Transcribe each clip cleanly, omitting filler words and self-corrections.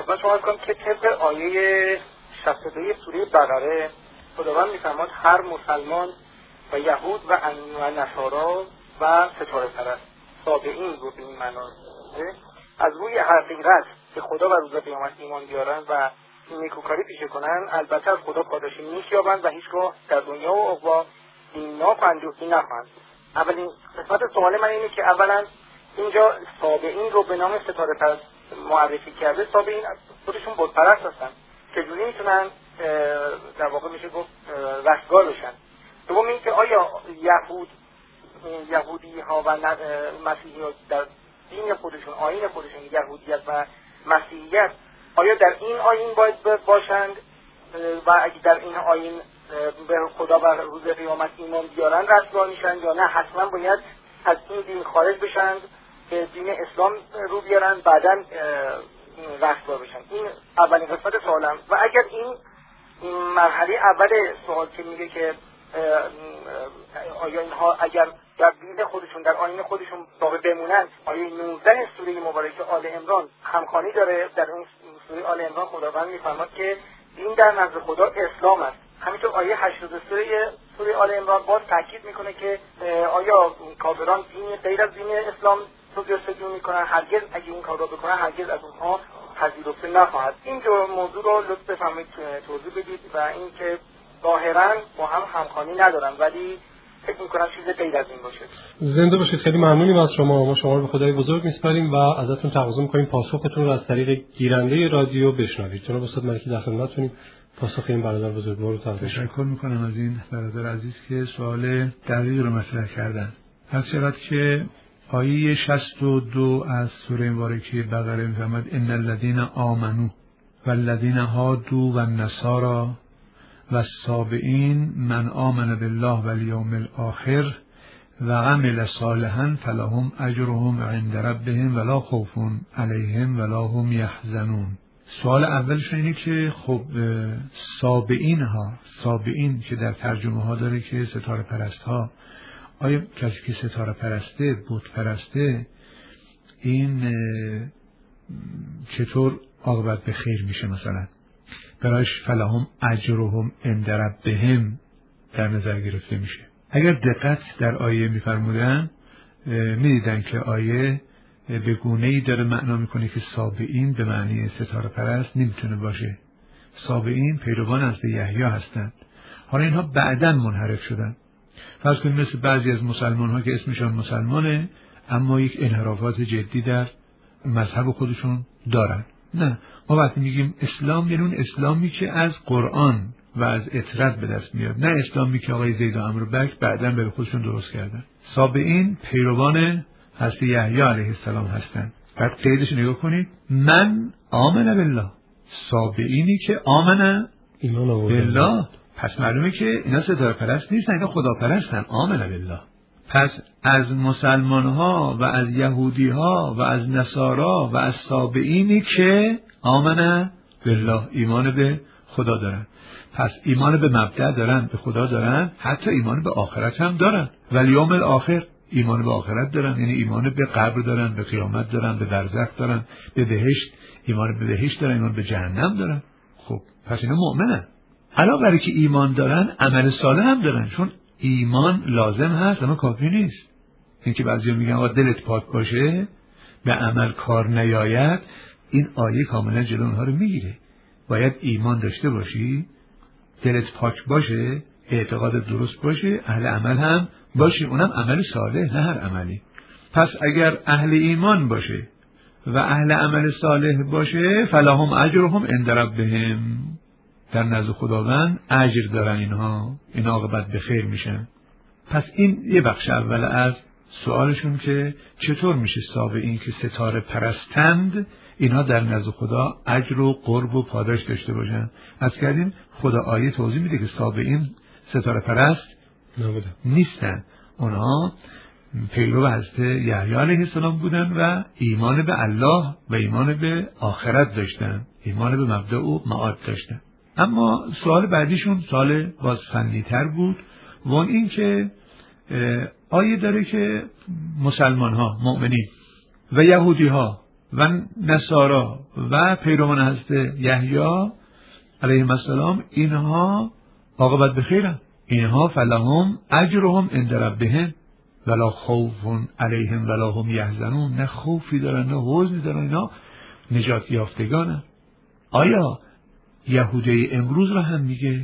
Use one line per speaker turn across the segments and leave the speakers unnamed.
خدمت شما کنم که طبق آیه 62 سوره بقره خداوند می‌فرماید هر مسلمان و یهود و نصارا و ستاره پرست تابعین رو به این معنا از روی حقیقت که خدا و روز قیامت ایمان بیارن و نیکوکاری پیشه کنن، البته از خدا پاداشی می‌یابند و هیچگاه در دنیا و عقبی بی‌ناف و اندوهگین نخواهند. اولین قسمت سوال من اینه که اولا اینجا تابعین رو به نام ستاره پرست معرفی کرده. تابعین خودشون بت پرست هستن، چجوری میتونن در واقع میشه گفت رستگار بشن؟ دوم این که آیا یهودی ها و مسیحی ها در دین خودشون، آیین خودشون، یهودیت و مسیحیت، آیا در این آیین باید باشند و اگه در این آیین به خدا و روز قیامت ایمان بیارن رستگار میشن، یا نه حتما باید از این دین خارج بشن به دین اسلام رو بیارن بعداً رستگار بشن؟ این اولین قسمت سوالم. و اگر این مرحله اول سوال که میگه که آیا اینها اگر در دین خودشون، در آیین خودشون باقی بمونن، آیه 19 سوره مبارکه آل عمران همخوانی داره. در اون سوره آل عمران خداوند میفرماد که دین در نزد خدا اسلام است. همینطور آیه 83 سوره آل عمران باز تاکید میکنه که آیا کافران دین غیر از دین اسلام رو جستجو میکنن، هرگز اگه این کار رو بکنن هرگز از اونها پذیرفته نخواهد. این جور موضوع رو لطف بفرمایید توضیح بدید. و این که ظاهرا با هم همخوانی ندارن ولی فکر میکنم چیز غیر از این باشه.
زنده باشید. خیلی ممنونیم از شما. ما شما رو به خدای بزرگ میسپاریم و ازتون تقاضا میکنیم پاسختون رو از طریق گیرنده رادیو بشنوید. جناب استاد ملکی در خدمتتونیم. پاسخ این برادر بزرگوار رو
تشکر میکنم از این برادر عزیز که سوال دقیق رو مطرح کردن. هر شود که آیه 62 از سوره مبارکه بقره میفرماید ان الذين آمنوا والذين هادوا والنصارى والصابئین من آمن بالله والیوم الاخر و عمل صالحا فلهم اجرهم عند ربهم ولا خوف علیهم ولا هم یحزنون. سوال اولش اینه که خب صابئین که در ترجمه ها داره که ستاره پرست ها، آیا کسی که ستاره پرسته، بت پرسته، این چطور عاقبت به خیر میشه؟ مثلا برایش فلهم اجرهم عند ربهم در نظر گرفته میشه. اگر دقت در آیه میفرمودن میدیدن که آیه به گونه‌ای داره معنا میکنه که صابئین به معنی ستاره پرست نمیتونه باشه. صابئین پیروان از یحیی هستند. حالا اینها بعداً منحرف شدن. فرض کنید مثل بعضی از مسلمان ها که اسمشان مسلمانه اما یک انحرافات جدی در مذهب خودشون دارن. نه، ما وقتی میگیم اسلام یعنی اون اسلامی که از قرآن و از اطرت به دست میاد، نه اسلامی که آقای زید و عمرو بکر بعداً به خودشون درست کردن. صابئین پیروان حضرت یحیی علیه السلام هستند. بعد قیدش نگاه کنید، من آمن بالله. صابئینی که آمن بالله، پس معلومه که اینا ستاره پرست نیستن، اینا خدا پرستن. آمن بالله. پس از مسلمان ها و از یهودی ها و از نصارا و از صابئینی که آمن بالله، ایمان به خدا دارن. پس ایمان به مبدأ دارن، به خدا دارن، حتی ایمان به آخرت هم دارن. والیوم الاخر، ایمان به آخرت دارن، یعنی ایمان به قبر دارن، به قیامت دارن، به برزخ دارن، به بهشت، ایمان به بهشت دارن، ایمان به جهنم دارن. خب پس اینا مؤمنن. علاوه بر که ایمان دارن، عمل صالح هم دارن، چون ایمان لازم هست اما کافی نیست. اینکه بعضیا میگن آقا دلت پاک باشه به عمل کار نیاید، این آیه کاملا جلو اونها رو میگیره. باید ایمان داشته باشی، دلت پاک باشه، اعتقاد درست باشه، اهل عمل هم باشه، اونم عمل صالح، نه هر عملی. پس اگر اهل ایمان باشه و اهل عمل صالح باشه، فلهم اجرهم عند ربهم، در نزد خداوند اجر دارن اینها عاقبت به خیر میشن. پس این یه بخش اول از سوالشون که چطور میشه صابئین که ستاره پرستند اینها در نزد خدا اجر و قرب و پاداش داشته باشن. از کردیم خدا آیه توضیح میده که صابئین ستاره پرست نیستن، اونها پیرو حضرت یحیی علیه السلام بودن و ایمان به الله و ایمان به آخرت داشتن، ایمان به مبدأ و معاد داشتن. اما سوال بعدیشون سوال باز فنی‌تر بود و اون این که آیه داره که مسلمان ها، مؤمنین و یهودی ها و نصارا و پیروان حضرت یحیی علیه السلام اینها عاقبت به خیرن. اینها فلهم اجرهم عند ربهم ولا خوف علیهم ولا هم یحزنون. نه خوفی دارن نه حزنی دارن، اینا نجات یافتگانن. آیا یهودی امروز را هم میگه؟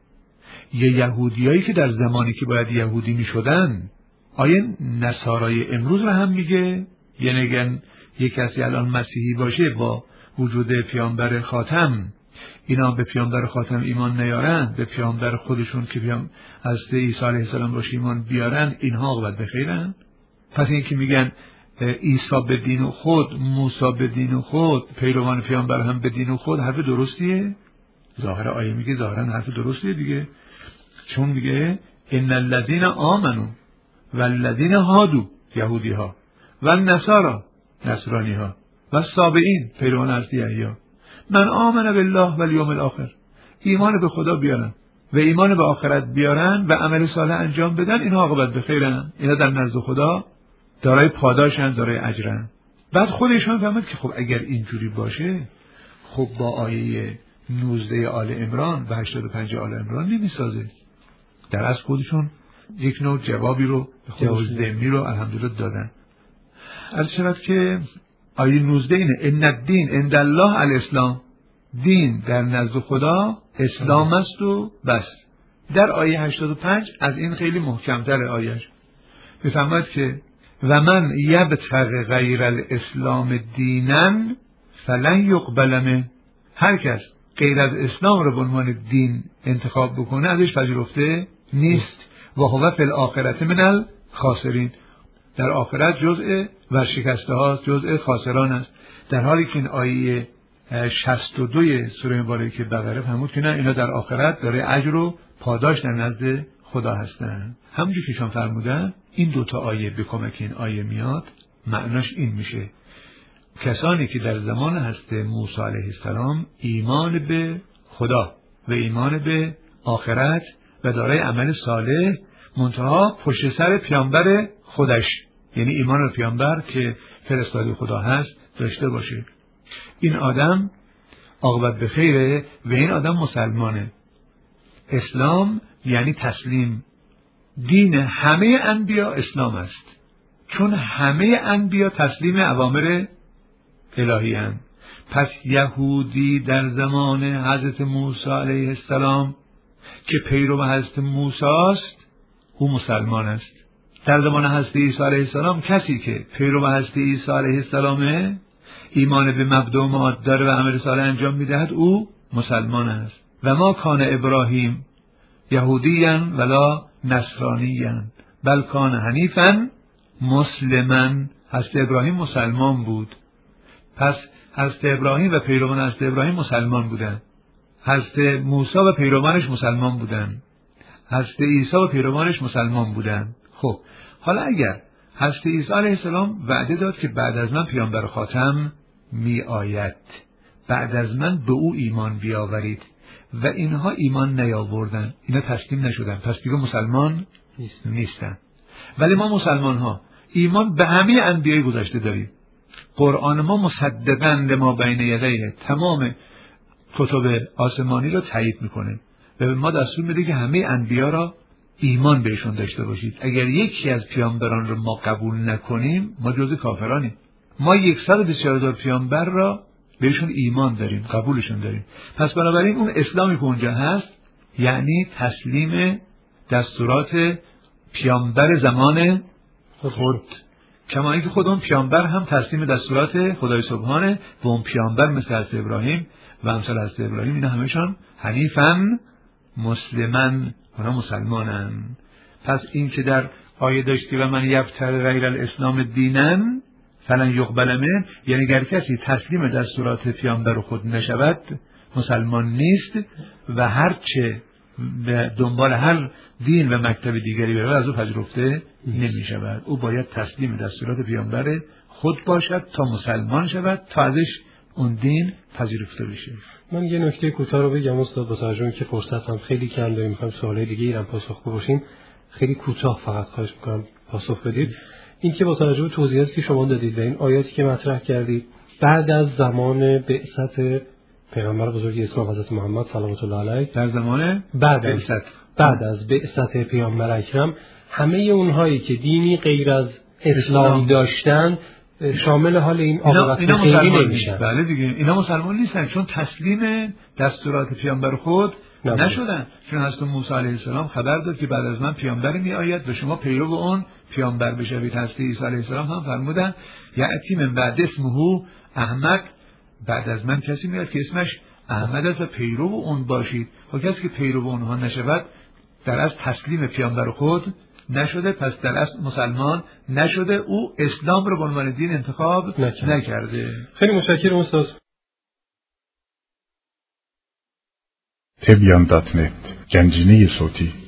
یه یهودیایی که در زمانی که باید یهودی میشدن، آیا نصارای امروز را هم میگه؟ یعنی اگر یک کسی الان مسیحی باشه با وجود پیامبر خاتم، اینا به پیامبر خاتم ایمان نیارن، به پیامبر خودشون که حضرت عیسی علیه السلام باشه ایمان بیارن، اینها عاقبت به خیرن؟ پس این که میگن عیسی به دین خود، موسی به دین خود، پیروان پیامبر هم به دین خود، حرف درستیه؟ ظاهر آیه میگه ظاهرا حرف درستیه دیگه، چون میگه ان الذين آمنوا والذین هادوا، یهودی ها، و النصارى، نصرانی ها، و السابئین، پیروان حضرت یحیی، من آمن بالله والیوم الاخر، ایمان به خدا بیارن و ایمان به آخرت بیارن و عمل صالح انجام بدن، اینها عاقبت به خیرن، اینا در نزد خدا دارای پاداشن، دارای اجرن. بعد خودشون فهمید که خب اگر اینجوری باشه، خب با آیه 19 آل عمران و 85 آل عمران نمیسازه. در از خودشون یک نوع جوابی رو به خودشون ضمنی رو الحمدلله دادن. از شرط که آیه 19 اینه ان الدین عند الله الاسلام، دین در نزد خدا اسلام است و بس. در آیه 85 از این خیلی محکمتر آیهش میفهمد که و من یبتغ غیر الاسلام دینا فلن یقبل منه، هر کس غیر از اسلام رو به عنوان دین انتخاب بکنه ازش پذیرفته نیست. و هو فی الاخرة من الخاسرین، در آخرت جزء ورشکسته هاست، جزء خاسران است. در حالی که این آیه 62 سوره مبارکه بقره فرمود که نه، اینا در آخرت داره اجر و پاداش در نزد خدا هستن. همونجور که شما فرمودن این دوتا آیه به کمک این آیه میاد، معناش این میشه کسانی که در زمان حضرت موسی علیه السلام ایمان به خدا و ایمان به آخرت و دارای عمل صالح، منتها پشت سر پیامبر خودش، یعنی ایمان به پیامبر که فرستاده خدا هست داشته باشه، این آدم عاقبت به خیره و این آدم مسلمانه. اسلام یعنی تسلیم. دین همه انبیا اسلام است، چون همه انبیا تسلیم اوامر الهی هستند. پس یهودی در زمان حضرت موسی علیه السلام که پیرو حضرت موسی است، او مسلمان است. در زمان حضرت عیسی علیه السلام کسی که پیرو حضرت عیسی علیه السلامه، ایمان به مبدأ و معاد داره و عمل صالح انجام میدهد، او مسلمان است. و ما کان ابراهیم یهودیاً ولا نصرانیاً بل کان حنیفاً مسلماً. حضرت ابراهیم مسلمان بود، پس حضرت ابراهیم و پیروان حضرت ابراهیم مسلمان بودند. حضرت موسی و پیروانش مسلمان بودند. حضرت عیسی و پیروانش مسلمان بودند. خب حالا اگر حضرت عیسی علیه السلام وعده داد که بعد از من پیامبر خاتم می آید، بعد از من به او ایمان بیاورید، و اینها ایمان نیاوردن، اینا تسلیم نشدن، پس دیگه مسلمان نیستن. ولی ما مسلمان ها ایمان به همه انبیای گذشته داریم. قرآن ما مصدقاً لما بین یدیه، تمام کتب آسمانی رو تایید میکنه و به ما دستور میده که همه انبیا را ایمان بهشون داشته باشید. اگر یکی از پیامبران رو ما قبول نکنیم، ما جزء کافرانیم. ما 124,000 پیامبر را بهشون ایمان داریم، قبولشون داریم. پس بنابراین اون اسلامی که اونجا هست یعنی تسلیم دستورات پیامبر زمان خود، کما اینکه خود اون پیامبر هم تسلیم دستورات خدای سبحانه و اون پیامبر مثل حضرت ابراهیم و امثال حضرت ابراهیم اینا همشان حنیفاً مسلماً، اونا مسلمانن. پس این که در آیه داشت که و من یبتغ غیر الاسلام دینا فلن یقبل منه، یعنی اگر کسی تسلیم دستورات پیامبر خود نشود مسلمان نیست و هرچه به دنبال هر دین و مکتب دیگری بره از او پذیرفته نمی شود. او باید تسلیم دستورات پیامبر خود باشد تا مسلمان شود، تا ازش اون دین پذیرفته بشه.
من یه نکته کوتاه رو بگم استاد، با توجه به اینکه فرصت هم خیلی کم داریم، می‌خوایم سوالای دیگه ایران پاسخ بپرسیم، خیلی کوتاه فقط خواهش می‌کنم پاسخ بدید. این که با توجه به توضیحاتی که شما دادید و این آیاتی که مطرح کردید بعد از زمان بعثت پیامبر بزرگ اسلام حضرت محمد صلوات الله علیه، در زمان بعد از بعثت پیامبر اکرم، همه اونهایی که دینی غیر از اسلام داشتن شامل حال این عاقبت خیری نمیشن.
بله دیگه، اینا مسلمان نیستن، چون تسلیم دستورات پیامبر خود نشدن. چون حضرت موسی علیه السلام خبر داد که بعد از من پیامبر می آید و شما پیرو اون پیامبر بشوید. حضرت عیسی علیه السلام هم فرمودن یأتی من بعد اسمه احمد، بعد از من کسی میاد که اسمش احمد است و پیرو اون باشید. و کسی که پیرو اونها نشود در از تسلیم پیامبر خود نشده، پس در اصل مسلمان نشده، او اسلام رو به عنوان دین انتخاب نکرده.
خیلی متشکرم استاد.
تبیان.net گنجینه صوتی